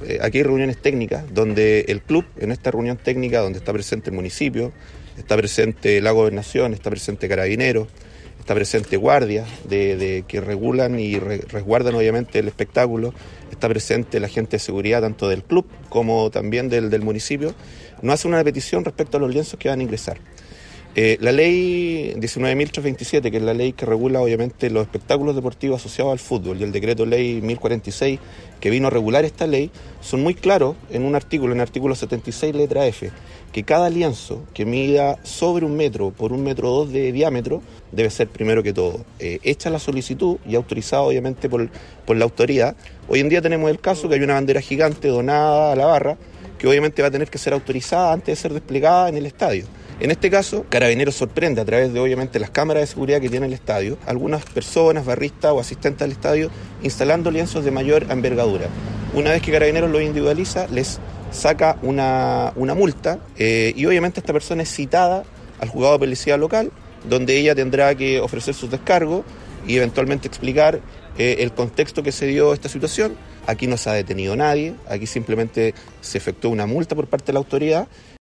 aquí hay reuniones técnicas donde el club, en esta reunión técnica donde está presente el municipio, está presente la gobernación, está presente Carabineros, está presente guardias que regulan y resguardan obviamente el espectáculo, está presente la gente de seguridad tanto del club como también del municipio, nos hace una petición respecto a los lienzos que van a ingresar. La ley 19.327, que es la ley que regula obviamente los espectáculos deportivos asociados al fútbol, y el decreto ley 1046, que vino a regular esta ley, son muy claros en un artículo, en el artículo 76, letra F, que cada lienzo que mida sobre 1 metro por 1,2 metros de diámetro debe ser, primero que todo, hecha la solicitud y autorizada obviamente por la autoridad. Hoy en día tenemos el caso que hay una bandera gigante donada a la barra, que obviamente va a tener que ser autorizada antes de ser desplegada en el estadio. En este caso, Carabineros sorprende a través de, obviamente, las cámaras de seguridad que tiene el estadio, algunas personas, barristas o asistentes al estadio, instalando lienzos de mayor envergadura. Una vez que Carabineros los individualiza, les saca una multa y obviamente esta persona es citada al juzgado de policía local, donde ella tendrá que ofrecer sus descargos y eventualmente explicar el contexto que se dio esta situación. Aquí no se ha detenido nadie, aquí simplemente se efectuó una multa por parte de la autoridad.